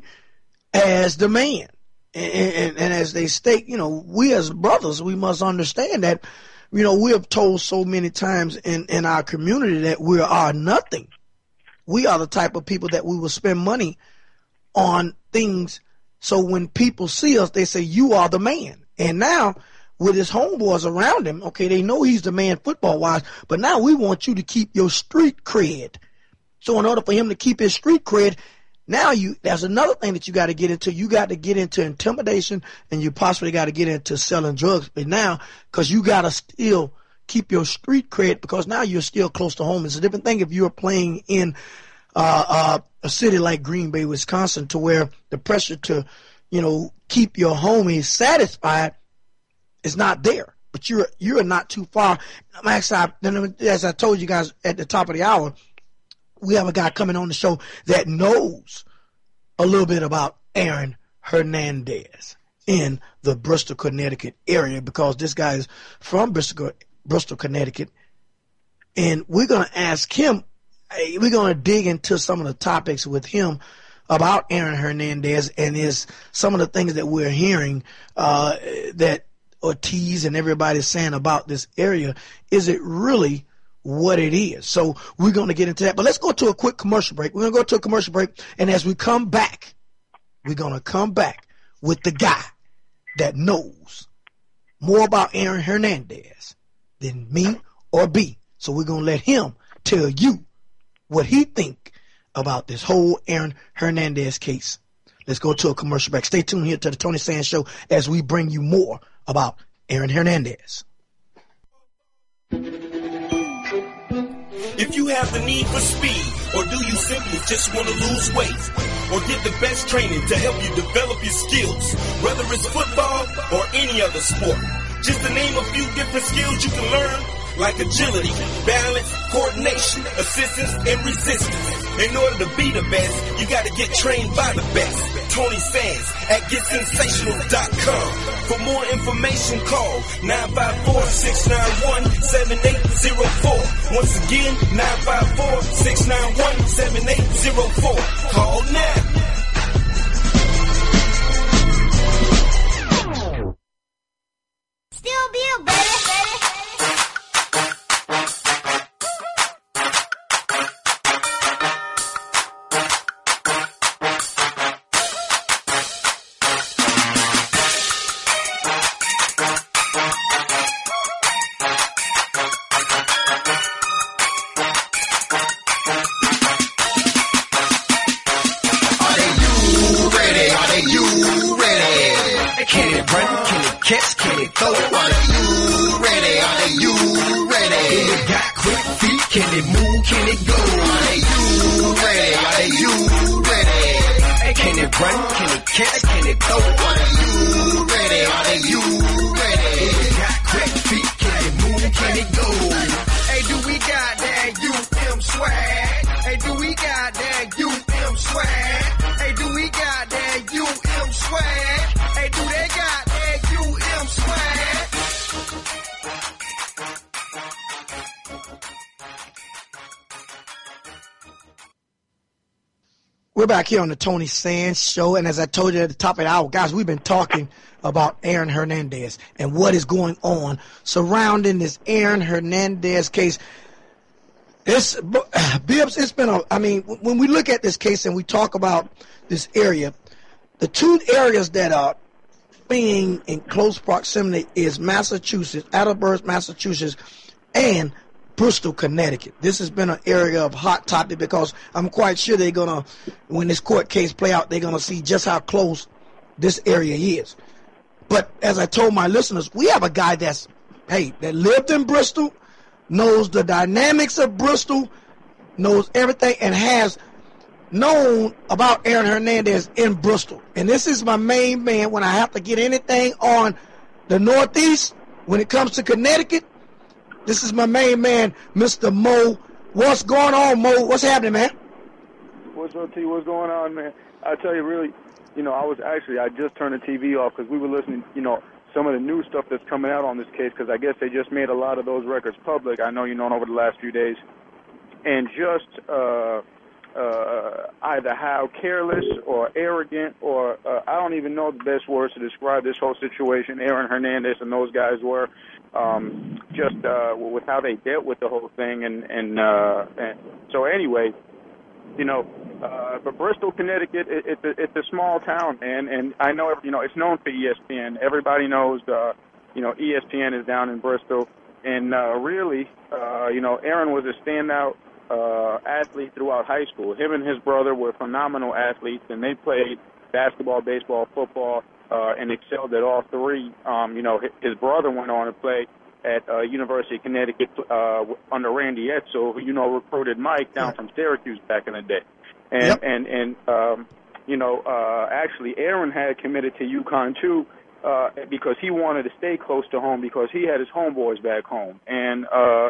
as the man. And, and, and as they state, you know, we as brothers, we must understand that, you know, we have told so many times in, in our community that we are nothing. We are the type of people that we will spend money on things. So when people see us, they say, you are the man. And now with his homeboys around him, okay, they know he's the man football-wise, but now we want you to keep your street cred. So in order for him to keep his street cred, now you there's another thing that you got to get into. You got to get into intimidation, and you possibly got to get into selling drugs. But now, because you got to still keep your street cred, because now you're still close to home. It's a different thing if you're playing in uh, uh, a city like Green Bay, Wisconsin, to where the pressure to, you know, keep your homies satisfied is not there. But you're you're not too far. As I told you guys at the top of the hour, we have a guy coming on the show that knows a little bit about Aaron Hernandez in the Bristol, Connecticut area, because this guy is from Bristol, Bristol, Connecticut. And we're going to ask him, we're going to dig into some of the topics with him about Aaron Hernandez and is some of the things that we're hearing uh, that Ortiz and everybody's saying about this area. Is it really what it is? So we're going to get into that. But let's go to a quick commercial break. We're going to go to a commercial break. And as we come back, we're going to come back with the guy that knows more about Aaron Hernandez than me or B. So we're going to let him tell you what he think about this whole Aaron Hernandez case. Let's go to a commercial break. Stay tuned here to the Tony Sands Show as we bring you more about Aaron Hernandez. If you have the need for speed, or do you simply just want to lose weight, or get the best training to help you develop your skills, whether it's football or any other sport, just to name a few different skills you can learn, like agility, balance, coordination, assistance, and resistance. In order to be the best, you got to get trained by the best. Tony Sands at get sensational dot com. For more information, call nine five four, six nine one, seven eight zero four. Once again, nine five four, six nine one, seven eight zero four. Call now. Still Bill, baby, baby. Catch, can it throw? Are you ready? Are you ready? It got quick feet, can it move, can it go? Are you ready? Are you ready? Can it run, can it catch, can it throw? Are you ready? Are you ready? It got quick feet, can it move, can it go? Hey, do we got that U M swag? Hey, do we got that U M swag? Hey, do we got that U M swag? Hey, do they got that U M swag? We're back here on the Tony Sands Show, and as I told you at the top of the hour, guys, we've been talking about Aaron Hernandez and what is going on surrounding this Aaron Hernandez case. It's, Bibbs, it's been a, I mean, when we look at this case and we talk about this area, the two areas that are being in close proximity is Massachusetts, Attleboro, Massachusetts, and Bristol, Connecticut. This has been an area of hot topic because I'm quite sure they're going to, when this court case play out, they're going to see just how close this area is. But as I told my listeners, we have a guy that's, hey, that lived in Bristol, knows the dynamics of Bristol, knows everything, and has known about Aaron Hernandez in Bristol. And this is my main man when I have to get anything on the Northeast when it comes to Connecticut. This is my main man, Mister Mo. What's going on, Mo? What's happening, man? What's up, T? What's going on, man? I tell you, really, you know, I was actually, I just turned the T V off because we were listening, you know, some of the new stuff that's coming out on this case, because I guess they just made a lot of those records public. I know you know over the last few days. And just uh, uh, either how careless or arrogant or uh, I don't even know the best words to describe this whole situation Aaron Hernandez and those guys were, um, just uh, with how they dealt with the whole thing. And, and, uh, and so anyway, you know, uh, but Bristol, Connecticut, it, it's, a, it's a small town, man. And I know, you know, it's known for E S P N. Everybody knows, uh, you know, E S P N is down in Bristol. And uh, really, uh, you know, Aaron was a standout uh, athlete throughout high school. Him and his brother were phenomenal athletes, and they played basketball, baseball, football, uh, and excelled at all three. Um, you know, his brother went on to play at uh, University of Connecticut uh, under Randy Edsel, who, you know, recruited Mike down from Syracuse back in the day. And, yep. and, and um, you know, uh, actually Aaron had committed to UConn, too, uh, because he wanted to stay close to home because he had his homeboys back home. And uh,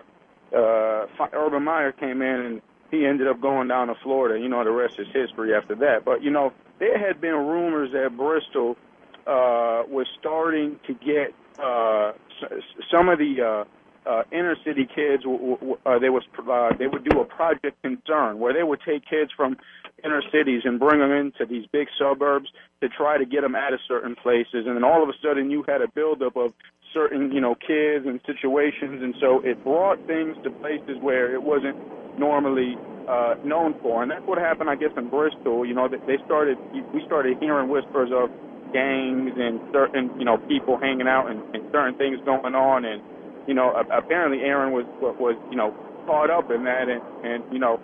uh, Urban Meyer came in, and he ended up going down to Florida. You know, the rest is history after that. But, you know, there had been rumors that Bristol uh, was starting to get uh, some of the uh, uh, inner city kids. Uh, they was uh, they would do a Project Concern where they would take kids from inner cities and bring them into these big suburbs to try to get them out of certain places. And then all of a sudden you had a buildup of certain, you know, kids and situations. And so it brought things to places where it wasn't normally uh, known for. And that's what happened, I guess, in Bristol. You know, they started, we started hearing whispers of gangs and certain, you know, people hanging out and, and certain things going on. And, you know, apparently Aaron was, was, you know, caught up in that. And, and you know,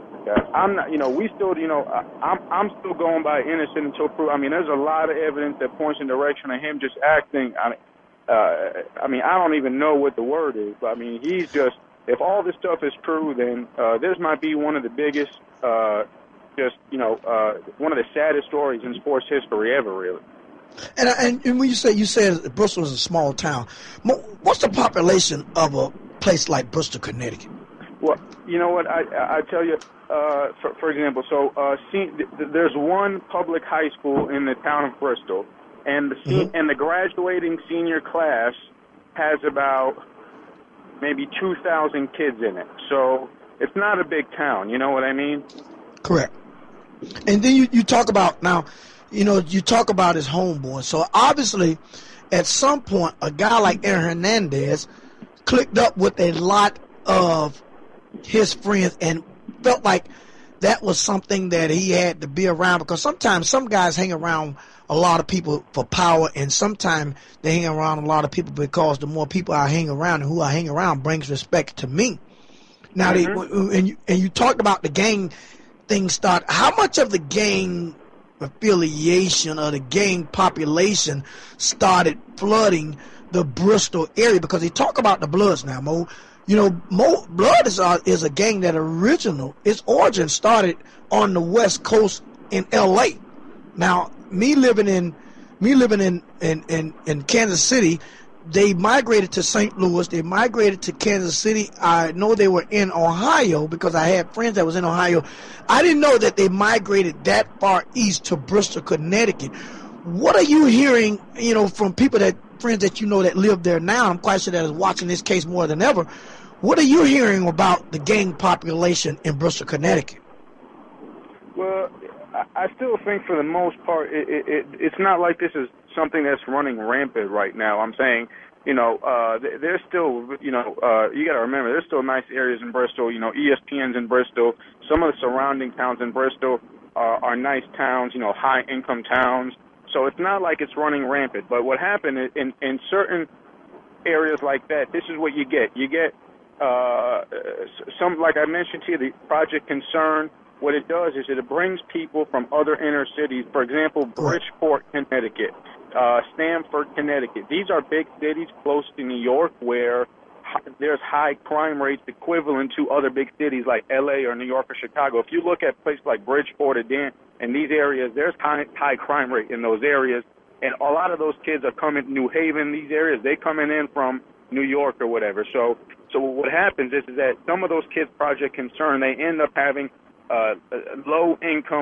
I'm not, you know, we still, you know, I'm I'm still going by innocent until proven. I mean, there's a lot of evidence that points in the direction of him just acting. I mean, uh, I mean, I don't even know what the word is, but I mean, he's just, if all this stuff is true, then uh, this might be one of the biggest, uh, just, you know, uh, one of the saddest stories in sports history ever, really. And, and, and when you say, you said Bristol is a small town, what's the population of a place like Bristol, Connecticut? Well, you know what, I, I tell you, uh, for, for example, so uh, see, th- there's one public high school in the town of Bristol, and the se- mm-hmm. and the graduating senior class has about maybe two thousand kids in it. So it's not a big town, you know what I mean? Correct. And then you, you talk about, now, you know, you talk about his homeboy. So obviously, at some point, a guy like Aaron Hernandez clicked up with a lot of his friends and felt like that was something that he had to be around, because sometimes some guys hang around a lot of people for power, and sometimes they hang around a lot of people because the more people I hang around and who I hang around brings respect to me. Now, mm-hmm. they, and you, and you talked about the gang thing start. How much of the gang affiliation or the gang population started flooding the Bristol area? Because they talk about the Bloods now, Mo. You know, Mo, Blood is a, is a gang that original, its origin started on the West Coast in L A. Now, me living in, me living in, in, in, in Kansas City, they migrated to Saint Louis. They migrated to Kansas City. I know they were in Ohio because I had friends that was in Ohio. I didn't know that they migrated that far east to Bristol, Connecticut. What are you hearing, you know, from people that, friends that you know that live there now? I'm quite sure that is watching this case more than ever. What are you hearing about the gang population in Bristol, Connecticut? Well, I still think for the most part, it, it, it, it's not like this is something that's running rampant right now. I'm saying, you know, uh, there's still, you know, uh, you got to remember, there's still nice areas in Bristol. You know, E S P N's in Bristol. Some of the surrounding towns in Bristol are, are nice towns, you know, high-income towns. So it's not like it's running rampant. But what happened is in, in certain areas like that, this is what you get. You get uh, some, like I mentioned to you, the Project Concern. What it does is it brings people from other inner cities. For example, Bridgeport, Connecticut, uh, Stamford, Connecticut. These are big cities close to New York where there's high crime rates equivalent to other big cities like L A or New York or Chicago. If you look at places like Bridgeport or Dan, in these areas, there's high, high crime rate in those areas. And a lot of those kids are coming to New Haven, these areas. They're coming in from New York or whatever. So so what happens is, is that some of those kids, Project Concern, they end up having uh, low-income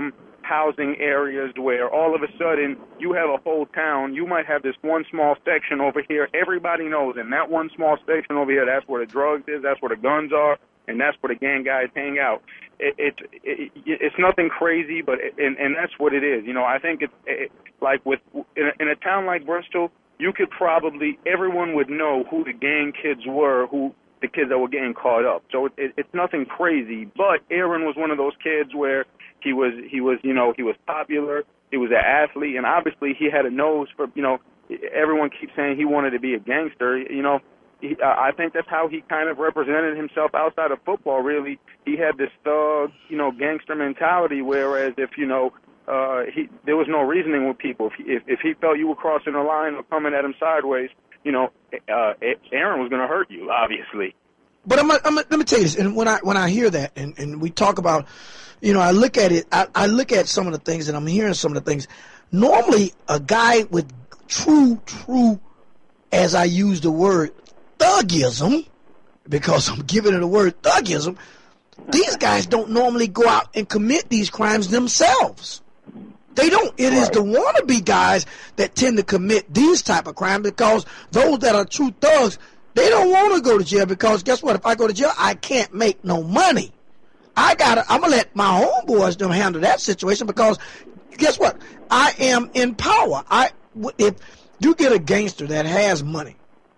housing areas where all of a sudden you have a whole town. You might have this one small section over here. Everybody knows in that one small section over here, that's where the drugs is, that's where the guns are, and that's where the gang guys hang out. It, it, it, it's nothing crazy, but it, and, and that's what it is. You know, I think it's it, like with in a, in a town like Bristol, you could probably everyone would know who the gang kids were, who the kids that were getting caught up. So it, it, it's nothing crazy. But Aaron was one of those kids where he was he was you know he was popular, he was an athlete, and obviously he had a nose for you know. Everyone keeps saying he wanted to be a gangster. You know. He, uh, I think that's how he kind of represented himself outside of football, really. He had this thug, you know, gangster mentality, whereas if, you know, uh, he, there was no reasoning with people. If he, if, if he felt you were crossing the line or coming at him sideways, you know, uh, Aaron was going to hurt you, obviously. But I'm, I'm, let me tell you this, and when I when I hear that, and, and we talk about, you know, I look at it, I, I look at some of the things, and I'm hearing some of the things. Normally, a guy with true, true, as I use the word, thugism, because I'm giving it a word thugism, these guys don't normally go out and commit these crimes themselves. They don't. It is the wannabe guys that tend to commit these type of crimes, because those that are true thugs, they don't want to go to jail, because guess what? If I go to jail, I can't make no money. I gotta, I'm going to let my homeboys them handle that situation, because guess what? I am in power. I, if you get a gangster that has money,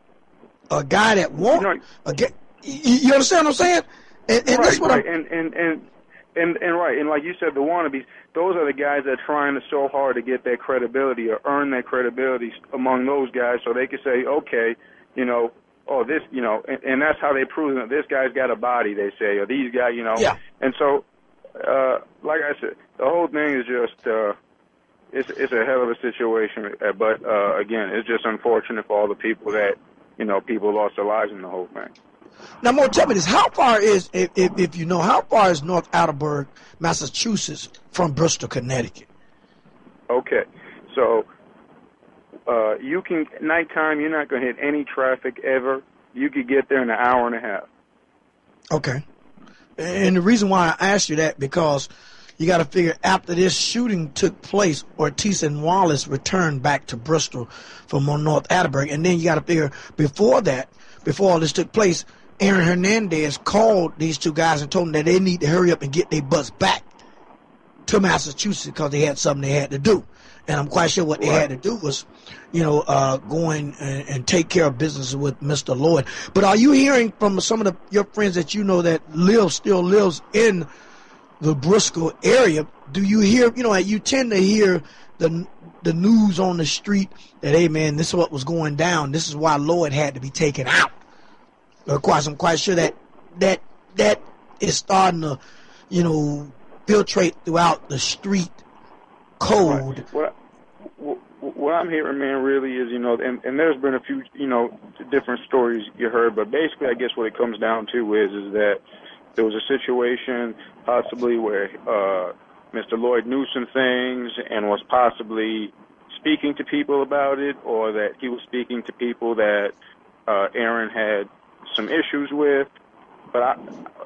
a guy that won't, a guy, you, you understand what I'm saying? And, and right, that's what right. I'm, And, and, and, and, and right, and like you said, the wannabes, those are the guys that are trying so hard to get that credibility or earn that credibility among those guys, so they can say, okay, you know, oh, this, you know, and, and that's how they prove that this guy's got a body, they say, or these guys, you know. Yeah. And so, uh, like I said, the whole thing is just, uh, it's, it's a hell of a situation, but, uh, again, it's just unfortunate for all the people that, you know, people lost their lives in the whole thing. Now, Mo, tell me this. How far is, if, if, if you know, how far is North Attleboro, Massachusetts from Bristol, Connecticut? Okay. So, uh, you can, nighttime, you're not going to hit any traffic ever. You could get there in an hour and a half. Okay. And the reason why I asked you that, because you got to figure after this shooting took place, Ortiz and Wallace returned back to Bristol from North Attleboro. And then you got to figure before that, before all this took place, Aaron Hernandez called these two guys and told them that they need to hurry up and get their bus back to Massachusetts because they had something they had to do. And I'm quite sure what they had to do was, you know, uh, go in and, and take care of business with Mister Lloyd. But are you hearing from some of the, your friends that you know that live, still lives in the Bristol area? Do you hear, you know, you tend to hear the the news on the street that, hey, man, this is what was going down. This is why Lloyd had to be taken out. Of course, I'm quite sure that that that is starting to, you know, filtrate throughout the street code. Right. What, what, what I'm hearing, man, really is, you know, and, and there's been a few, you know, different stories you heard, but basically I guess what it comes down to is, is that there was a situation possibly where uh, Mister Lloyd knew some things and was possibly speaking to people about it, or that he was speaking to people that uh, Aaron had some issues with, but I,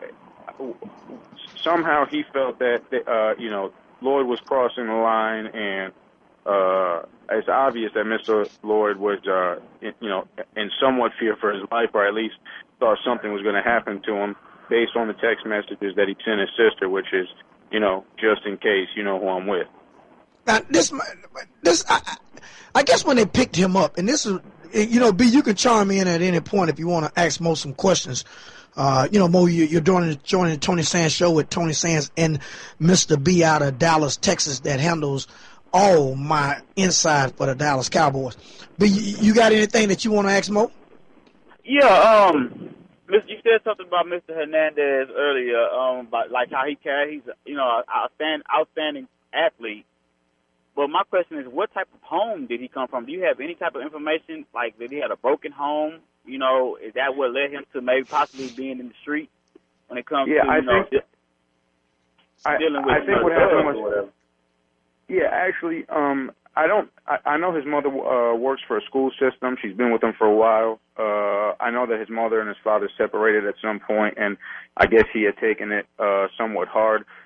somehow he felt that, uh, you know, Lloyd was crossing the line, and uh, it's obvious that Mister Lloyd was, uh, in, you know, in somewhat fear for his life, or at least thought something was going to happen to him based on the text messages that he sent his sister, which is, you know, just in case, you know who I'm with. Now, this, this, I, I guess when they picked him up, and this is, you know, B, you can chime in at any point if you want to ask Mo some questions. Uh, you know, Mo, you, you're joining, joining the Tony Sands show with Tony Sands and Mister B out of Dallas, Texas, that handles all my inside for the Dallas Cowboys. B, you, you got anything that you want to ask Mo? Yeah, um, you said something about Mister Hernandez earlier, um, about like how he carries, he's, you know, an outstanding, outstanding athlete. But my question is, what type of home did he come from? Do you have any type of information, like did he have a broken home? You know, is that what led him to maybe possibly being in the street when it comes yeah, to, you I know, think, I, dealing with I think what happened was, or whatever? Yeah, actually, um, I don't, I, I know his mother uh, works for a school system. She's been with him for a while. Uh, I know that his mother and his father separated at some point, and I guess he had taken it uh, somewhat hard.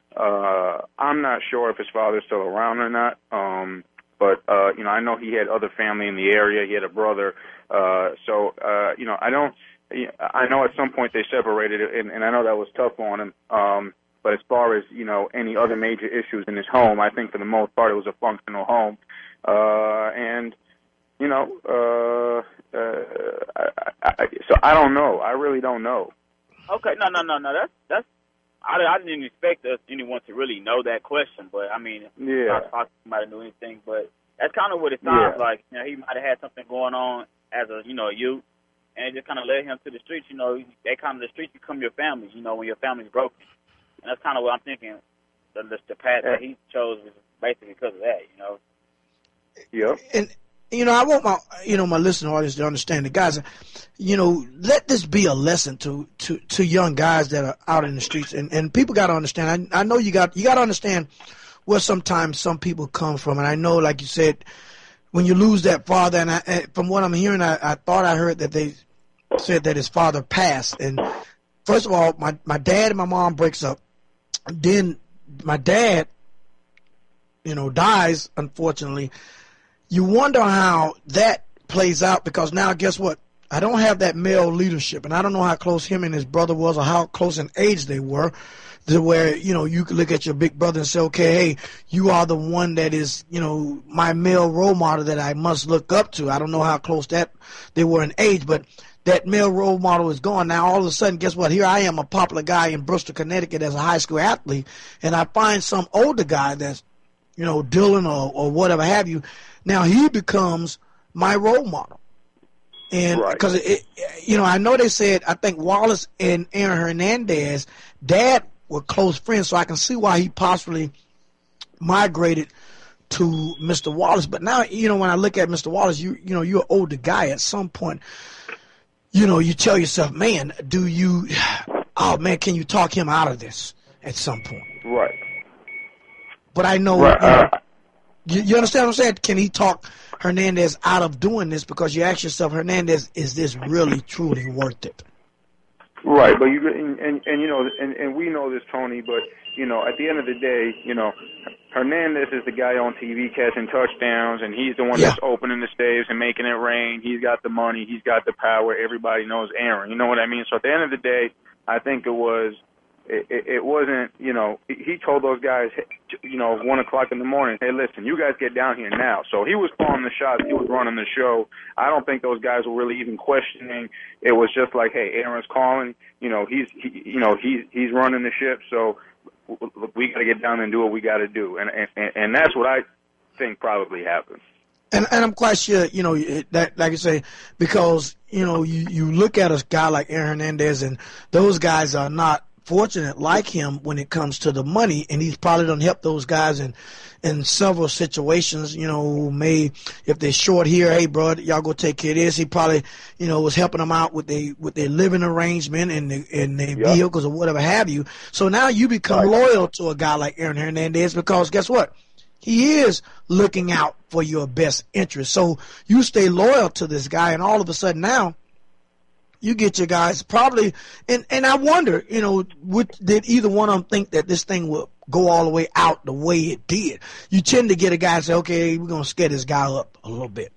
Uh, I'm not sure if his father's still around or not. Um, but uh, you know, I know he had other family in the area. He had a brother. Uh, so uh, you know, I don't. I know at some point they separated, and, and I know that was tough on him. Um, but as far as, you know, any other major issues in his home, I think for the most part it was a functional home. Uh, and, you know, uh, uh, I, I, so I don't know. I really don't know. Okay, no, no, no, no. That's that's. I, I didn't expect us, anyone to really know that question, but I mean, yeah, I might have knew anything, but that's kind of what it sounds yeah. like. You know, he might have had something going on as a, you know, a youth. And it just kind of led him to the streets, you know. That kind of the streets become your family, you know, when your family's broken. And that's kind of what I'm thinking. The, the, the path that he chose was basically because of that, you know. Yep. And you know, I want my you know my listening audience to understand the guys. You know, let this be a lesson to to, to young guys that are out in the streets, and, and people got to understand. I, I know you got you got to understand where sometimes some people come from, and I know, like you said, when you lose that father, and, I, and from what I'm hearing, I, I thought I heard that they said that his father passed. And first of all, my, my dad and my mom breaks up. Then my dad, you know, dies, unfortunately. You wonder how that plays out, because now guess what? I don't have that male leadership, and I don't know how close him and his brother was or how close in age they were, to where, you know, you could look at your big brother and say, okay, hey, you are the one that is, you know, my male role model that I must look up to. I don't know how close that they were in age, but that male role model is gone. Now, all of a sudden, guess what? Here I am, a popular guy in Bristol, Connecticut as a high school athlete, and I find some older guy that's, you know, Dylan or, or whatever have you. Now he becomes my role model. And because, right. it, you know, I know they said, I think Wallace and Aaron Hernandez, dad were close friends, so I can see why he possibly migrated to Mister Wallace. But now, you know, when I look at Mister Wallace, you you know, you're an older guy. At some point, you know, you tell yourself, man, do you, oh, man, can you talk him out of this at some point? Right. But I know, right. you, know you, you understand what I'm saying? Can he talk Hernandez out of doing this? Because you ask yourself, Hernandez, is this really, truly worth it? Right, but you and, and and you know, and, and we know this, Tony. But you know, at the end of the day, you know, Hernandez is the guy on T V catching touchdowns, and he's the one yeah. that's opening the staves and making it rain. He's got the money, he's got the power. Everybody knows Aaron. You know what I mean? So at the end of the day, I think it was, it, it, it wasn't. You know, he told those guys, you know, one o'clock in the morning, hey, listen, you guys get down here now. So he was calling the shots, he was running the show. I don't think those guys were really even questioning. It was just like, hey, Aaron's calling. You know, he's, he, you know, he's he's running the ship. So we got to get down and do what we got to do, and, and and that's what I think probably happened. And and I'm quite sure, you know, that, like you say, because you know, you you look at a guy like Aaron Hernandez, and those guys are not fortunate like him when it comes to the money, and he's probably done help those guys in in several situations. You know, may if they're short here, hey, bro, y'all go take care of this. He probably, you know, was helping them out with their with their living arrangement and their, and their yep. vehicles or whatever have you. So now you become right. loyal to a guy like Aaron Hernandez, because guess what? He is looking out for your best interest. So you stay loyal to this guy, and all of a sudden now, you get your guys probably, and, and I wonder, you know, would, did either one of them think that this thing would go all the way out the way it did? You tend to get a guy and say, okay, we're going to scare this guy up a little bit.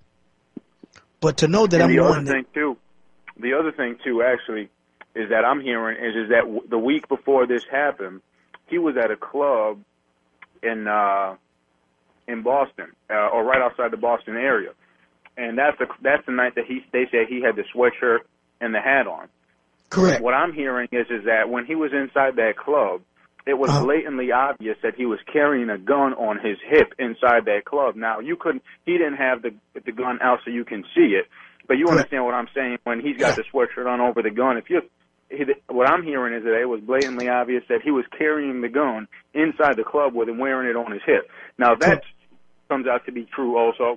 But to know that and I'm the one other thing that, too, the other thing too, actually, is that I'm hearing is is that w- the week before this happened, he was at a club in uh, in Boston, uh, or right outside the Boston area, and that's the that's the night that he they said he had the sweatshirt and the hat on. Correct. What I'm hearing is is that when he was inside that club, it was uh-huh. blatantly obvious that he was carrying a gun on his hip inside that club. Now, you couldn't, he didn't have the the gun out so you can see it, but you Correct. understand what I'm saying when he's got the sweatshirt on over the gun. If you, he, what I'm hearing is that it was blatantly obvious that he was carrying the gun inside the club with him wearing it on his hip. Now, that Correct. comes out to be true also.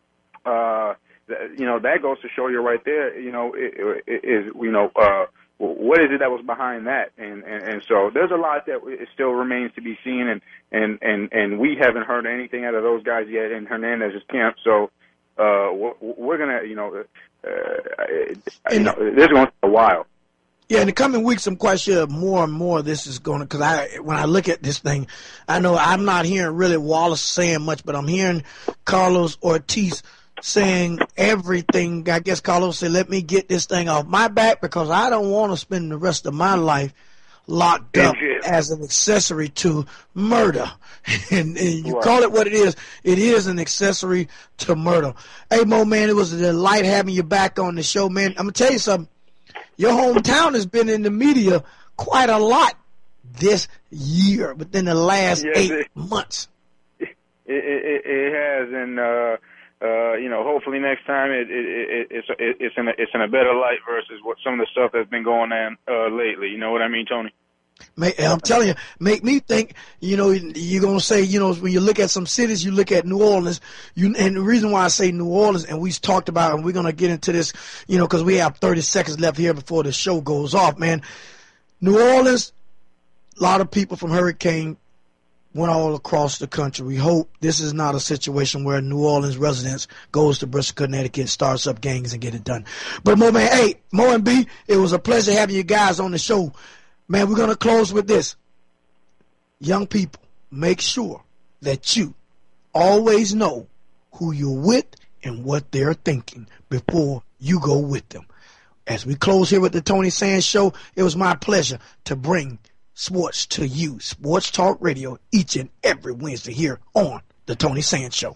Uh, you know, that goes to show you right there, you know, it, it, is, you know, uh, what is it that was behind that? And, and, and so there's a lot that still remains to be seen, and, and, and, and we haven't heard anything out of those guys yet in Hernandez's camp. So uh, we're, we're going to, you know, uh, you know, this is going to take a while. Yeah, in the coming weeks, I'm quite sure more and more this is going to, because I, when I look at this thing, I know I'm not hearing really Wallace saying much, but I'm hearing Carlos Ortiz saying everything. I guess Carlos said, let me get this thing off my back because I don't want to spend the rest of my life locked up as an accessory to murder. and, and you right. call it what it is. It is an accessory to murder. Hey, Mo, man, it was a delight having you back on the show, man. I'm going to tell you something. Your hometown has been in the media quite a lot this year, within the last yes, eight it, months. It, it, it has, and uh, uh, you know, hopefully next time it, it, it, it's it, it's in a, it's in a better light versus what some of the stuff that's been going on uh, lately. You know what I mean, Tony? I'm telling you, make me think, you know, you're going to say, you know, when you look at some cities, you look at New Orleans, you, and the reason why I say New Orleans, and we've talked about, and we're going to get into this, you know, because we have thirty seconds left here before the show goes off, man. New Orleans, a lot of people from Hurricane went all across the country. We hope this is not a situation where New Orleans residents goes to Bristol, Connecticut, starts up gangs and get it done. But Mo, man, hey, Mo and B, it was a pleasure having you guys on the show. Man, we're going to close with this. Young people, make sure that you always know who you're with and what they're thinking before you go with them. As we close here with the Tony Sands Show, it was my pleasure to bring sports to you, Sports Talk Radio, each and every Wednesday here on the Tony Sands Show.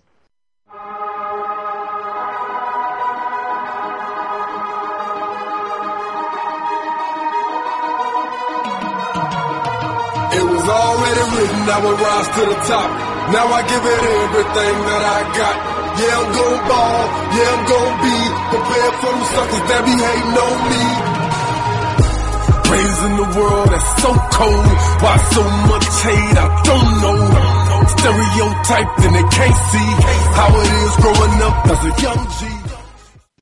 It was already written, I would rise to the top. Now I give it everything that I got. Yeah, I'm gon' ball, yeah, I'm gon' be prepared for them suckers that be hating on me. Raising the world that's so cold, why so much hate, I don't know. Stereotyped and they can't see how it is growing up as a young G.